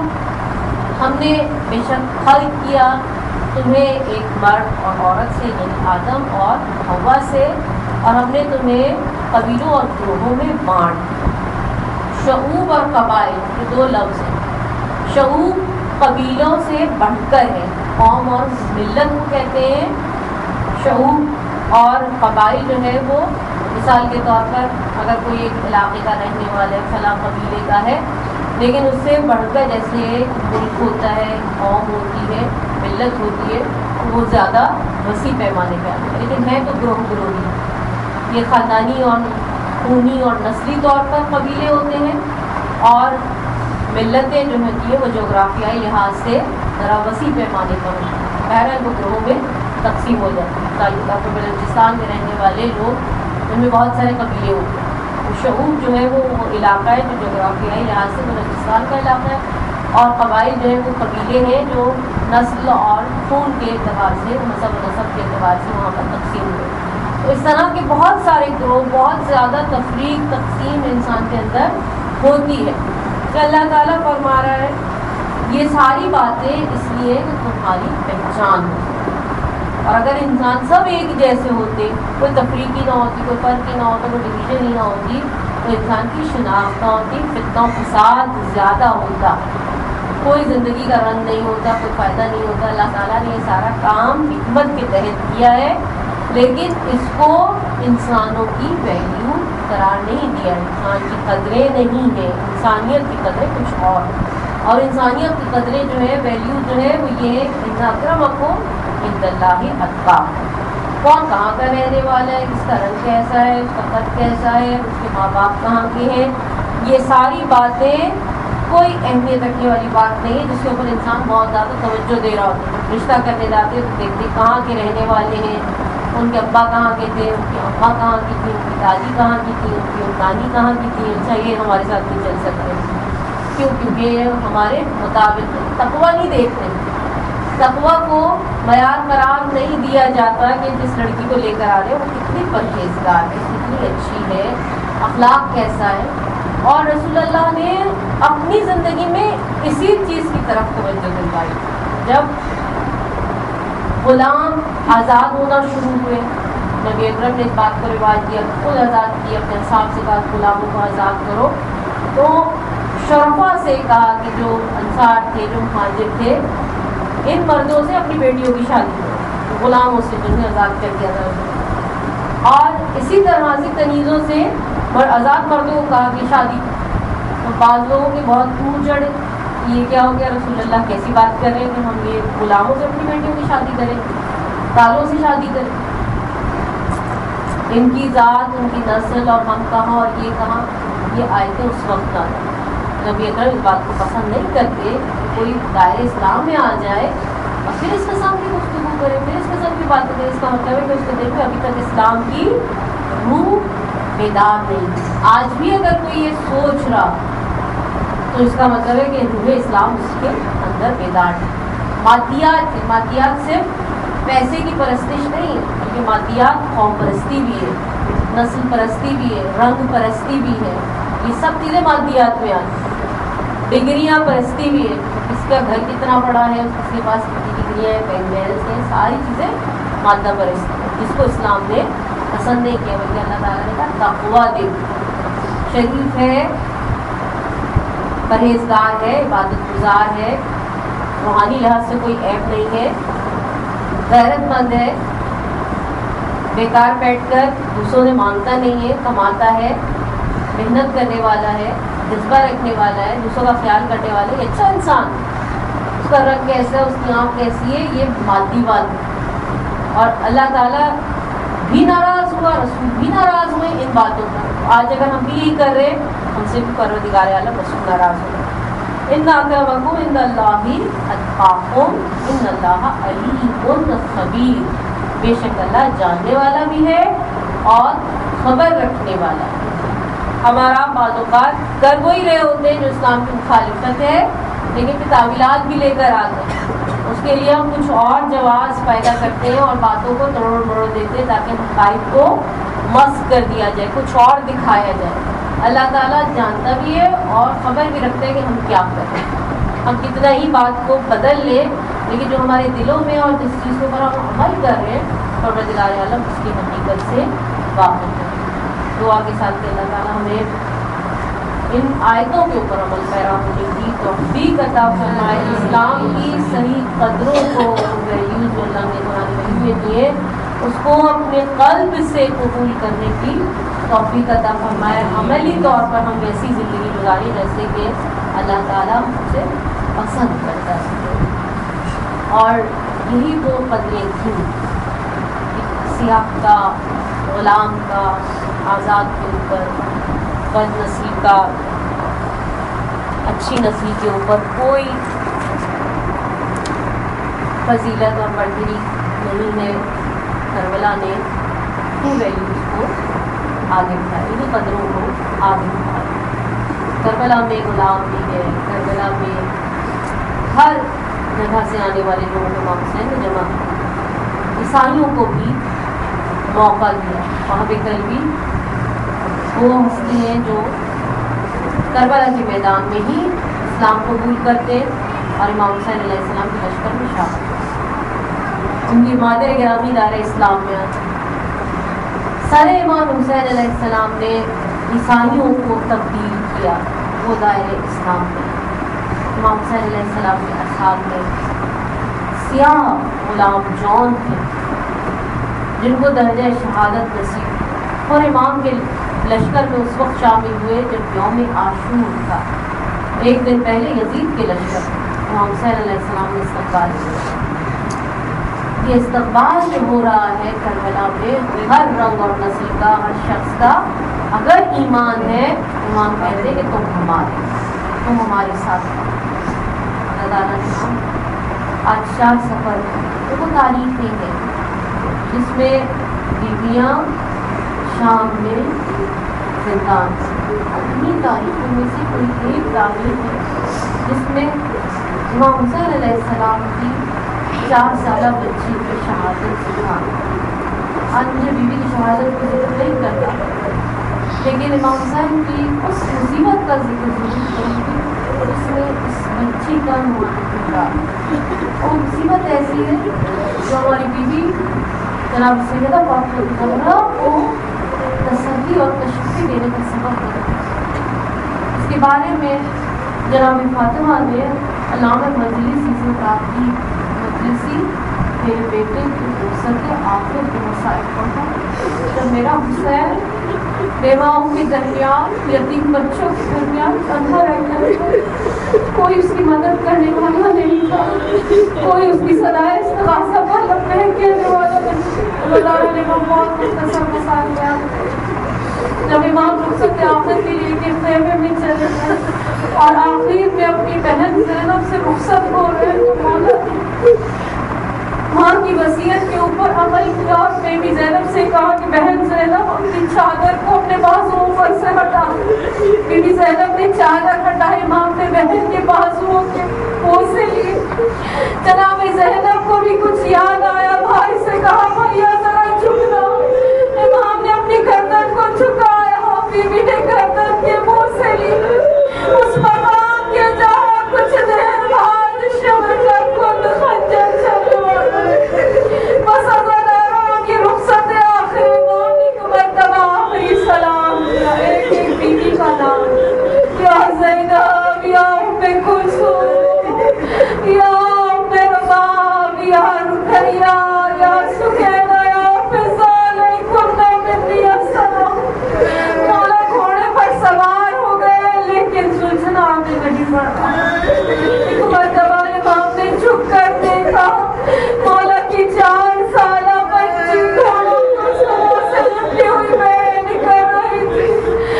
ہم نے بے شک خلق کیا تمہیں ایک مرد اور عورت سے، یعنی آدم اور حوا سے، اور ہم نے تمہیں قبیلوں اور گروہوں میں بانٹ۔ شعوب اور قبائل یہ دو لفظ ہیں۔ شعوب قبیلوں سے بڑھ کر ہے، قوم اور ملت کو کہتے ہیں شعوب، اور قبائل جو ہے وہ مثال کے طور پر اگر کوئی ایک علاقے کا رہنے والا ہے، فلاں قبیلے کا ہے، لیکن اس سے بڑھ کر جیسے ملک ہوتا ہے، قوم ہوتی ہے، ملت ہوتی ہے، وہ زیادہ وسیع پیمانے پہ آتی ہے، لیکن ہے تو گروہ گروہی، یہ خاندانی اور خونی اور نسلی طور پر قبیلے ہوتے ہیں، اور ملتیں جو ہوتی ہیں وہ جغرافیائی لحاظ سے ذرا وسیع پیمانے پر ہوتی ہیں، بہرحال وہ گروہوں میں تقسیم ہو جاتی ہے۔ تعلقات بلوچستان میں رہنے والے لوگ، ان میں بہت سارے قبیلے ہوتے ہیں۔ شعوب جو ہے وہ علاقہ ہے جو جغرافیائی لحاظ سے بلوچستان کا علاقہ ہے، اور قبائل جو ہے وہ قبیلے ہیں جو نسل اور خون کے اعتبار سے، مذہب و نسب کے اعتبار سے وہاں پر تقسیم ہوئے۔ تو اس طرح کے بہت سارے گروہ، بہت زیادہ تفریق تقسیم انسان کے اندر ہوتی ہے، کہ اللہ تعالیٰ فرما رہا ہے یہ ساری باتیں اس لیے کہ تمہاری پہچان ہو، اور اگر انسان سب ایک جیسے ہوتے، کوئی تفریق ہی نہ ہوتی، کوئی فرق ہی نہ ہوتا، کوئی ڈویژن ہی نہ ہوتی، تو انسان کی شناخت نہ ہوتی، فتنہ و فساد زیادہ ہوتا، کوئی زندگی کا رنگ نہیں ہوتا، کوئی فائدہ نہیں ہوتا۔ اللہ تعالیٰ نے یہ سارا کام حکمت کے تحت کیا ہے، لیکن اس کو انسانوں کی ویلیو قرار نہیں دیا، انسان کی قدریں نہیں ہیں، انسانیت کی قدریں کچھ اور انسانیت کی قدریں جو ہے، ویلیو جو ہے وہ یہ ہے ان اکرمکم عند اللہ اتقاکم۔ کون کہاں کا رہنے والا ہے، کس کا رنگ کیسا ہے، اس کا قد کیسا ہے، اس کے ماں باپ کہاں کے ہیں، یہ ساری باتیں کوئی اہمیت رکھنے والی بات نہیں ہے جس کے اوپر انسان بہت زیادہ توجہ دے رہا ہوتا ہے۔ رشتہ کرنے جاتے ہیں تو دیکھتے کہاں کے رہنے والے ہیں، ان کے ابا کہاں کے تھے، ان کی اماں کہاں کی تھی، ان کی دادی کہاں کی تھی، ان کی نانی کہاں کی تھی، اچھا یہ ہمارے ساتھ نہیں چل سکتے، کیوں؟ کیونکہ یہ ہمارے مطابق تقویٰ نہیں دیکھ رہے. تقویٰ کو معیار قرار نہیں دیا جاتا کہ جس لڑکی کو لے کر آ رہے ہیں وہ کتنی پرہیزگار ہے، کتنی اچھی ہے، اخلاق کیسا ہے. اور رسول اللہ نے اپنی زندگی میں اسی چیز کی طرف توجہ دلوائی. جب غلام آزاد ہونا شروع ہوئے، نبی اکرم نے اس بات کو رواج دیا، خود آزاد کیا، اپنے انصاف سے کہا غلاموں کو آزاد کرو. تو شرفا سے کہا کہ جو انصار تھے، جو مہاجر تھے، ان مردوں سے اپنی بیٹیوں کی شادی کرو، غلاموں سے جنہیں آزاد کر دیا تھا. اور اسی طرح سے کنیزوں سے آزاد مردوں کو کہا کہ شادی. تو بعض لوگوں کی بہت منہ چڑھ، یہ کیا ہو گیا رسول اللہ کیسی بات کر رہے ہیں کہ ہم یہ غلاموں سے اپنی بیٹیوں کی شادی کریں، تالوں سے شادی کریں. ان کی ذات، ان کی نسل اور ہم کہاں اور یہ کہاں، یہ آیتیں اس وقت نہ تھیں. نبی اکرم اس بات کو پسند نہیں کرتے کہ کوئی دائرے اسلام میں آ جائے اور پھر اس قسم کی گفتگو کرے، پھر اس قسم کی باتیں کرے. اس کا مطلب ہے کہ اس کے دل میں ابھی تک اسلام کی روح بیدار نہیں. آج بھی اگر کوئی یہ سوچ رہا تو اس کا مطلب ہے کہ روح اسلام اس کے اندر بیدار ہے. مادیات ہے، مادیات صرف پیسے کی پرستش نہیں ہے، کیونکہ مادیات قوم پرستی بھی ہے، نسل پرستی بھی ہے، رنگ پرستی بھی ہے. یہ سب چیزیں مادیات میں آتی ہیں. ڈگریاں پرستی بھی ہے، اس کا گھر کتنا بڑا ہے، اس کے پاس کتنی ڈگریاں ہیں، پینٹلس ہیں، ساری چیزیں مادہ پرستی ہے، جس کو اسلام نے پسند نہیں کیا. بلکہ اللہ تعالیٰ نے کہا تقویٰ دے، شریف ہے، پرہیزگار ہے، عبادت گزار ہے، روحانی لحاظ سے کوئی عیب نہیں ہے، غیرت مند ہے، بیکار بیٹھ کر دوسروں سے مانگتا نہیں ہے، کماتا ہے، محنت کرنے والا ہے، جذبہ رکھنے والا ہے، دوسروں کا خیال کرنے والا ہے، اچھا انسان. اس کا رنگ کیسا ہے، اس کی آنکھ کیسی ہے، یہ مادی بات ہے. اور اللہ تعالیٰ بھی ناراض ہوا، رسول بھی ناراض ہوئے ان باتوں پر. آج اگر ہم بھی یہی کر رہے ہم سے بھی پروردگار عالم رسول ناراض ہو. ان اکرمکم عند اللہ اتقاکم ان اللہ علیم خبیر. بے شک اللہ جاننے والا بھی ہے اور خبر رکھنے والا ہے. ہمارا بعض اوقات کر وہی رہے ہوتے ہیں جو اسلام کی مخالفت ہے، لیکن پھر تعویلات بھی لے کر آتے ہیں. اس کے لیے ہم کچھ اور جواز پیدا کرتے ہیں اور باتوں کو توڑ موڑ دیتے ہیں تاکہ حقائق کو مسخ کر دیا جائے، کچھ اور دکھایا جائے. اللہ تعالیٰ جانتا بھی ہے اور خبر بھی رکھتا ہے کہ ہم کیا کریں. ہم کتنا ہی بات کو بدل لیں، لیکن جو ہمارے دلوں میں اور جس چیز کے اوپر ہم عمل کر رہے ہیں پروردگار عالم اس کی حقیقت سے واقف ہے. دعا کے ساتھ کہ اللہ تعالیٰ ہمیں ان آیتوں کے اوپر عمل پیرا ہونے کی توفیق عطا فرمائے. اسلام کی صحیح قدروں کو، ویلیوز جو اللہ نے قرآن کریم میں دیے، اس کو اپنے قلب سے قبول کرنے کی توفیق عطا فرمائے. عملی طور پر ہم ویسی زندگی گزاریں جیسے کہ اللہ تعالیٰ ہم سے پسند کرتا ہے. اور یہی وہ قدریں تھیں، سیاہ کا، غلام کا، آزاد کے اوپر، بد نسلی کا اچھی نسل کے اوپر کوئی فضیلت اور بڑھتری نہیں ہے. کربلا نے ان ویلیوز کو آگے بڑھایا، انہیں قدروں کو آگے بڑھایا. کربلا میں غلام بھی ہے، کربلا میں ہر جگہ سے آنے والے لوگوں کو امام حسین نے جمع کیا. عیسائیوں کو بھی موقع دیا. وہاں پہ کل بھی وہ ہستی ہیں جو کربلا کے میدان میں ہی اسلام قبول کرتے اور امام حسین علیہ السلام کے لشکر میں شامل ہوتے. ان کی مادر گرامی دار اسلام میں آتی. سارے امام حسین علیہ السلام نے عیسائیوں کو تبدیل کیا وہ دائرے اسلام میں. امام حسین علیہ السلام کے اصحاب میں سیاہ غلام جون تھے جن کو درجہ شہادت نصیب، اور امام کے لشکر میں اس وقت شامل ہوئے جب یوم عاشور تھا. ایک دن پہلے یزید کے لشکر امام حسین علیہ السلام نے استقبال کیا. یہ استقبال جو ہو رہا ہے کربلا میں، ہر رنگ اور نسل کا، ہر شخص کا اگر ایمان ہے، امام کہتے ہیں کہ تم ہمارے، تم ہمارے ساتھ. اللہ تعالیٰ نے ہم آج 4 سفر وہ تاریخ نہیں ہے جس میں بیویاں شام میں زندان انہیں تاریخوں میں سے کوئی ایک تاریخ ہے جس میں امام حسین علیہ السلام کی 4 سالہ بچی کی شہادت سکھا. آج مجھے بیوی کی شہادت کو ذکر نہیں کرتا, لیکن امام حسین کی اس مصیبت کا ذکر ضرور کروں گی اس میں اس بچی کا نمایاں. اور مصیبت ایسی ہے جو ہماری بیوی جناب سیدہ فاطمہ زہرا کو تسلی اور تشفی دینے کا سبب بنا. اس کے بارے میں جناب فاطمہ نے علامہ مجلسی سے کہا کہ مجلسی میرے بیٹے کی فرصت کے آخر کے مسائل پڑھا. جب میرا حسین بیواؤں کے درمیان, یتیم بچوں کے درمیان اندھا رہ گیا, کوئی اس کی مدد کرنے والا نہیں تھا, کوئی اس کی صدائے استغاثہ پر لبیک کہنے والا نہیں. اللہ تعالیٰ نے بہت مختصر مسائل بیان. جب امام رخصت آخر کے لیے کہ خیمے میں چلے گئے اور آخر میں اپنی بہن زینب سے رخصت ہو رہے تو مولا ماں کی وصیت کے اوپر عمل کیا اور بیبی زینب سے کہا کہ بہن زینب اپنی چادر کو اپنے بازوؤں پر سے ہٹا. بیبی زینب نے چادر ہٹائی, امام نے بہن کے بازوؤں کے بوسے لیے. جناب زینب کو بھی کچھ یاد آیا, بھائی سے کہا بھیا ذرا جھکنا. امام نے اپنی گردن کو جھکایا, بیوی نے گردن کے بوسے لیے. اس مقام کے جہاں کچھ دیر بعد شمع کا کند خنجر چلوا بس عزاداروں کی رخصت آخر امام نے ایک مرتبہ آخری سلام دیا. ایک ایک بیوی کا نام, یا زینب, یا ام کلثوم, یا ام رباب, یا رقیہ, یا سکینہ, یا فضال, کنہ منی السلام. مولا گھوڑے پر سوار ہو گئے لیکن سلجھنا آگے نہیں بڑھا. ایک مرتبہ امام نے جھک کر دیکھا, مولا کی 4 سالہ بچی گھوڑوں کو سروں سے لپٹی ہوئی بہن کر رہی تھی.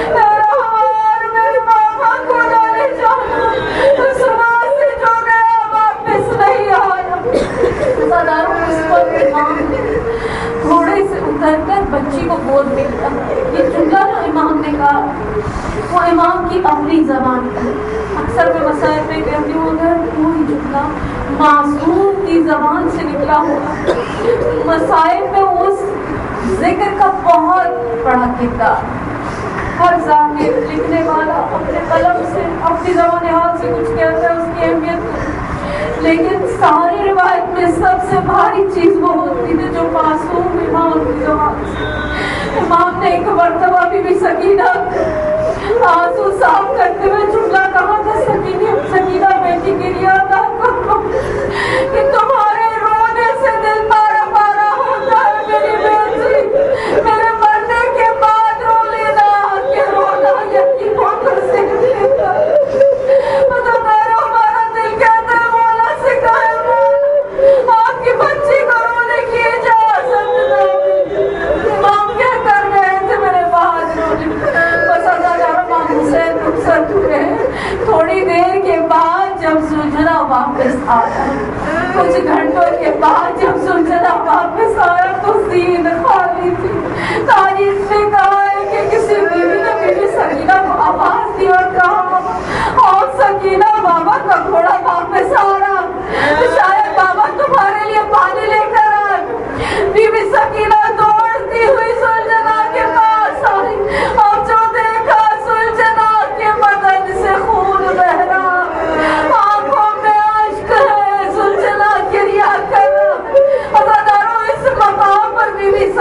میرے ماما کو نہ لے جانا, سنا سے جو گیا واپس نہیں آیا. صداروں اس پر امام نے گھوڑے سے اتر کر بچی کو گود میں لیا. یہ جملہ جو امام نے کہا وہ امام کی اپنی زبان تھی. اکثر میں مسائل میں کہتی ہوں اگر کوئی جملہ معصوم کی زبان سے نکلا ہوگا, مسائل میں اس ذکر کا بہت بڑا کردار. ہر ذاکر لکھنے والا اپنے قلم سے اپنی زبان حال سے کچھ کہتا ہے, اس کی اہمیت, لیکن ساری روایت میں سب سے بھاری چیز وہ ہوتی تھی جو معصوم امام کی زبان سے. امام نے ایک مرتبہ بھی سکینہ آنسو صاف کرتے ہوئے جملہ کہا تھا, سکینہ بیٹی کے لیے ادا کرو کہ تمہارے رونے سے دل پارا پارا ہوتا ہے. میری بیٹی میرے مرنے کے بعد رو لینا کہ رونا یقین ہو کر سے لیتا. مطلب ہمارا دل کہتا ہے مولا سے کہے مولا آپ کی بچی کو رونے کی اجازت نہ ملی. امام کیا کر رہے تھے میرے بعد رونے. بس امام حسین رخصت ہوئے. تھوڑی دیر کے بعد جب سلجھنا واپس آیا, کچھ گھنٹوں کے بعد جب سلجھنا واپس آیا تو زین خالی تھی. تاریخ نے کہا ہے کہ کسی بیوی نے بیوی سکینہ کو آواز دی اور کہا اور سکینہ بابا کا گھوڑا واپس آ رہا, شاید بابا تمہارے لیے پانی لے کر آئے. بیوی سکینہ دوڑتی ہوئی سلجھنا کے پاس آئی اور جو دیکھا سلجھنا کے بدن سے خون بہ رہا, آنکھوں میں اشک ہے, سلجھنا گریہ کر رہا. عزاداروں اس مقام پر بیوی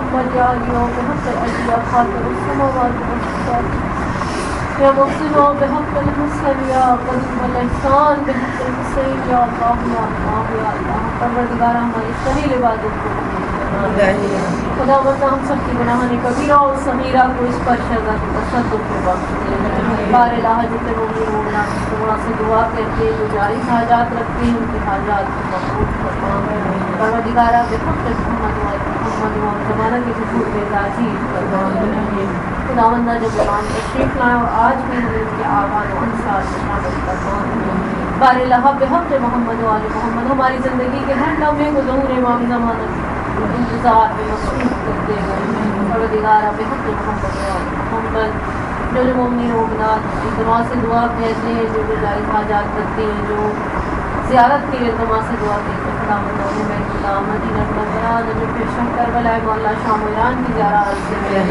محمد آله بحق الأجل خاتم السماوات والأرض يا محسن بحق الحسن يا قديم الإحسان بحق الحسين يا الله يا الله يا الله پروردگار ہماری سبھی عبادت کو خدا بندہ ہم سب کی گناہان کبیرہ اور صغیرہ کو اس پر شرط تصدق کے بخش دے بار الہ جتنے مومن مومنات تمہاں سے دعا کرتے ہیں جو جائز حاجات رکھتے ہیں ان کی حاجات کو مقبول فرما پروردگارہ بحق محمد و زمانہ کے حضور میں تعزیز فرما خدا بندہ جب ایمان تشریف لائیں اور آج بھی ہمیں ان کے آغان و انصار سے شامل فرما بار الہ بحق محمد و آل محمد ہماری زندگی کے ہر لمحے کو ظہور امام زمانہ انتظار میں مصروف کرتے ہیں پروردگارہ بحق محمد و آل محمد جو مومن مومنات دعا سے دعا کہتے ہیں جو جائز حاجات کرتے ہیں جو زیارت کے لیے دعا سے دعا کہتے ہیں خدا مدعو میں خدا مدینہ منورہ جو پیشن کربلا مولا شام و ایران کی زیارت سے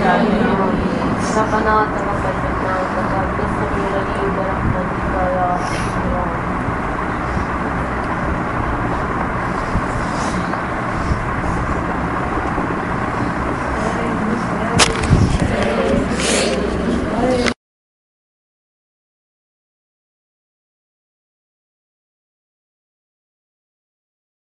ربنا تقبل منا تقبل السميع العليم برحمتك يا